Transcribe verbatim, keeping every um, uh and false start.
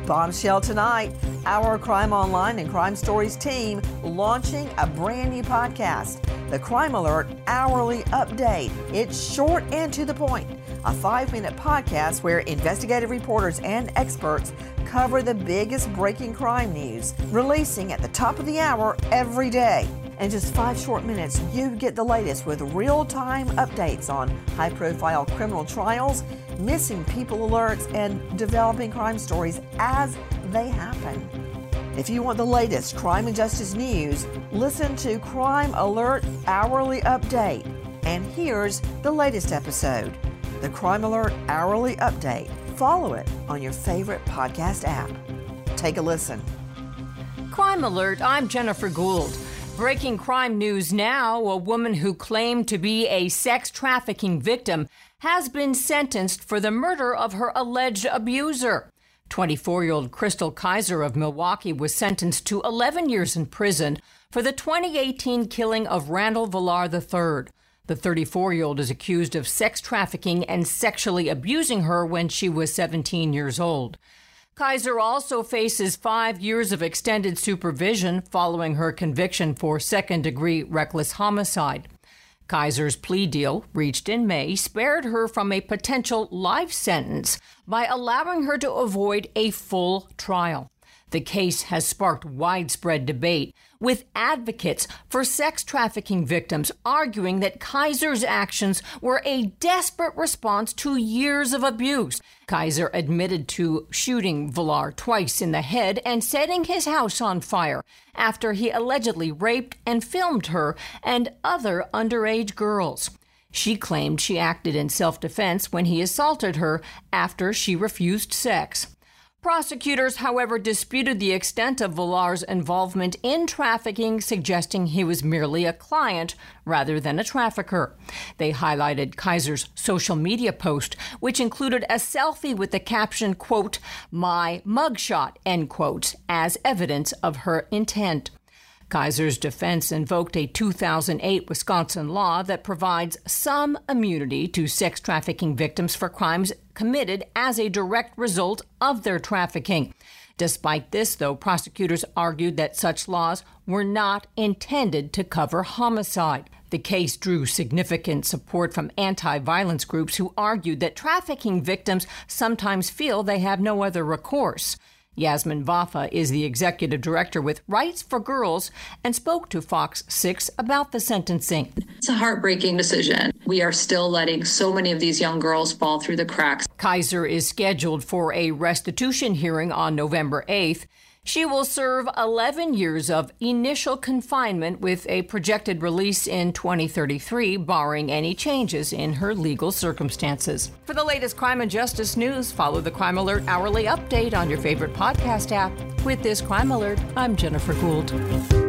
Bombshell tonight, our Crime Online and Crime Stories team launching a brand new podcast, the Crime Alert Hourly Update. It's short and to the point, a five-minute podcast where investigative reporters and experts cover the biggest breaking crime news, releasing at the top of the hour every day. In just five short minutes, you get the latest with real-time updates on high-profile criminal trials, missing people alerts, and developing crime stories as they happen. If you want the latest crime and justice news, listen to Crime Alert Hourly Update. And here's the latest episode, the Crime Alert Hourly Update. Follow it on your favorite podcast app. Take a listen. Crime Alert, I'm Jennifer Gould. Breaking crime news now, a woman who claimed to be a sex trafficking victim has been sentenced for the murder of her alleged abuser. twenty-four-year-old Crystal Kaiser of Milwaukee was sentenced to eleven years in prison for the twenty eighteen killing of Randall Villar the third. The thirty-four-year-old is accused of sex trafficking and sexually abusing her when she was seventeen years old. Kaiser also faces five years of extended supervision following her conviction for second-degree reckless homicide. Kaiser's plea deal, reached in May, spared her from a potential life sentence by allowing her to avoid a full trial. The case has sparked widespread debate, with advocates for sex trafficking victims arguing that Kaiser's actions were a desperate response to years of abuse. Kaiser admitted to shooting Villar twice in the head and setting his house on fire after he allegedly raped and filmed her and other underage girls. She claimed she acted in self-defense when he assaulted her after she refused sex. Prosecutors, however, disputed the extent of Villar's involvement in trafficking, suggesting he was merely a client rather than a trafficker. They highlighted Kaiser's social media post, which included a selfie with the caption, quote, "my mugshot," end quote, as evidence of her intent. Kaiser's defense invoked a two thousand eight Wisconsin law that provides some immunity to sex trafficking victims for crimes committed as a direct result of their trafficking. Despite this, though, prosecutors argued that such laws were not intended to cover homicide. The case drew significant support from anti-violence groups who argued that trafficking victims sometimes feel they have no other recourse. Yasmin Vafa is the executive director with Rights for Girls and spoke to Fox six about the sentencing. It's a heartbreaking decision. We are still letting so many of these young girls fall through the cracks. Kaiser is scheduled for a restitution hearing on November eighth. She will serve eleven years of initial confinement with a projected release in twenty thirty-three, barring any changes in her legal circumstances. For the latest crime and justice news, follow the Crime Alert Hourly Update on your favorite podcast app. With this Crime Alert, I'm Jennifer Gould.